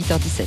8h17.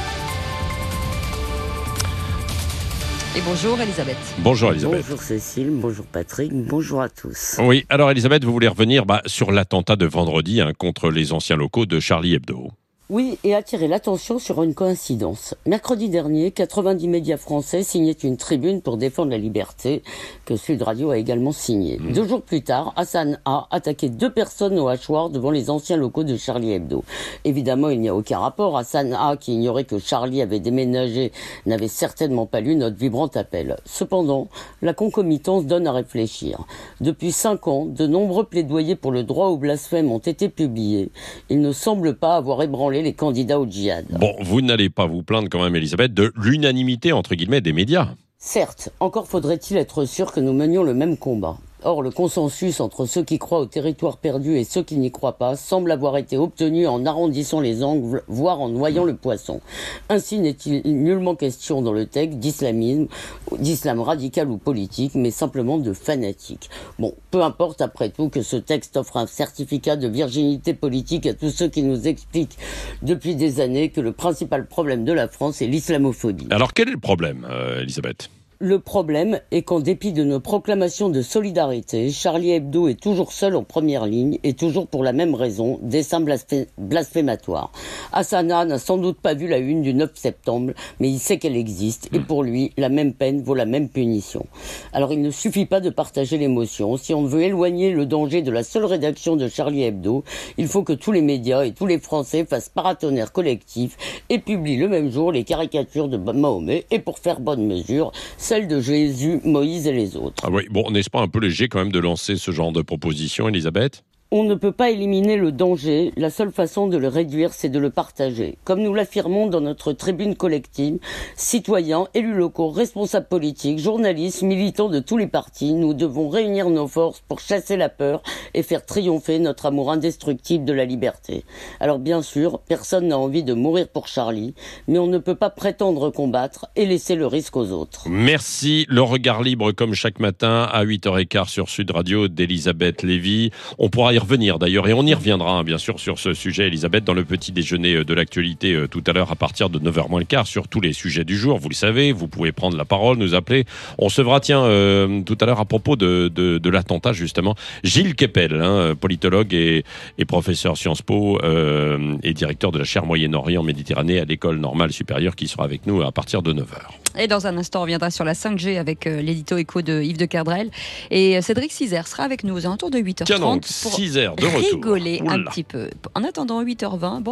Et bonjour Elisabeth. Bonjour Elisabeth. Bonjour Cécile, bonjour Patrick, bonjour à tous. Oui, alors Elisabeth, vous voulez revenir sur l'attentat de vendredi contre les anciens locaux de Charlie Hebdo. Oui, et attirer l'attention sur une coïncidence. Mercredi dernier, 90 médias français signaient une tribune pour défendre la liberté, que Sud Radio a également signée. 2 jours plus tard, Hassan A. attaquait 2 personnes au hachoir devant les anciens locaux de Charlie Hebdo. Évidemment, il n'y a aucun rapport. Hassan A., qui ignorait que Charlie avait déménagé, n'avait certainement pas lu notre vibrant appel. Cependant, la concomitance donne à réfléchir. Depuis 5 ans, de nombreux plaidoyers pour le droit au blasphème ont été publiés. Il ne semble pas avoir ébranlé les candidats au djihad. Bon, vous n'allez pas vous plaindre quand même, Elisabeth, de l'unanimité, entre guillemets, des médias. Certes, encore faudrait-il être sûr que nous menions le même combat. Or, le consensus entre ceux qui croient au territoire perdu et ceux qui n'y croient pas semble avoir été obtenu en arrondissant les angles, voire en noyant le poisson. Ainsi n'est-il nullement question dans le texte d'islamisme, d'islam radical ou politique, mais simplement de fanatique. Bon, peu importe après tout que ce texte offre un certificat de virginité politique à tous ceux qui nous expliquent depuis des années que le principal problème de la France est l'islamophobie. Alors quel est le problème, Elisabeth ? Le problème est qu'en dépit de nos proclamations de solidarité, Charlie Hebdo est toujours seul en première ligne et toujours pour la même raison, dessein blasphématoire. Hassana n'a sans doute pas vu la une du 9 septembre, mais il sait qu'elle existe et pour lui, la même peine vaut la même punition. Alors il ne suffit pas de partager l'émotion. Si on veut éloigner le danger de la seule rédaction de Charlie Hebdo, il faut que tous les médias et tous les Français fassent paratonnerre collectif et publient le même jour les caricatures de Mahomet et pour faire bonne mesure, celle de Jésus, Moïse et les autres. Ah oui, bon, n'est-ce pas un peu léger quand même de lancer ce genre de proposition, Elisabeth ? On ne peut pas éliminer le danger, la seule façon de le réduire, c'est de le partager. Comme nous l'affirmons dans notre tribune collective, citoyens, élus locaux, responsables politiques, journalistes, militants de tous les partis, nous devons réunir nos forces pour chasser la peur et faire triompher notre amour indestructible de la liberté. Alors bien sûr, personne n'a envie de mourir pour Charlie, mais on ne peut pas prétendre combattre et laisser le risque aux autres. Merci. Le regard libre comme chaque matin à 8h15 sur Sud Radio d'Elisabeth Lévy. On pourra y revenir d'ailleurs et on y reviendra bien sûr sur ce sujet, Elisabeth, dans le petit déjeuner de l'actualité tout à l'heure à partir de 9h moins le quart sur tous les sujets du jour. Vous le savez, vous pouvez prendre la parole, nous appeler. On se verra tout à l'heure à propos de l'attentat justement. Gilles Kepel, politologue et professeur Sciences Po et directeur de la chaire Moyen-Orient Méditerranée à l'École normale supérieure qui sera avec nous à partir de 9h. Et dans un instant, on reviendra sur la 5G avec l'édito écho de Yves de Kerdrel. Et Cédric Cizer sera avec nous aux alentours de 8h30 Tiens donc, pour 6h de retour. rigoler un petit peu. En attendant 8h20, bon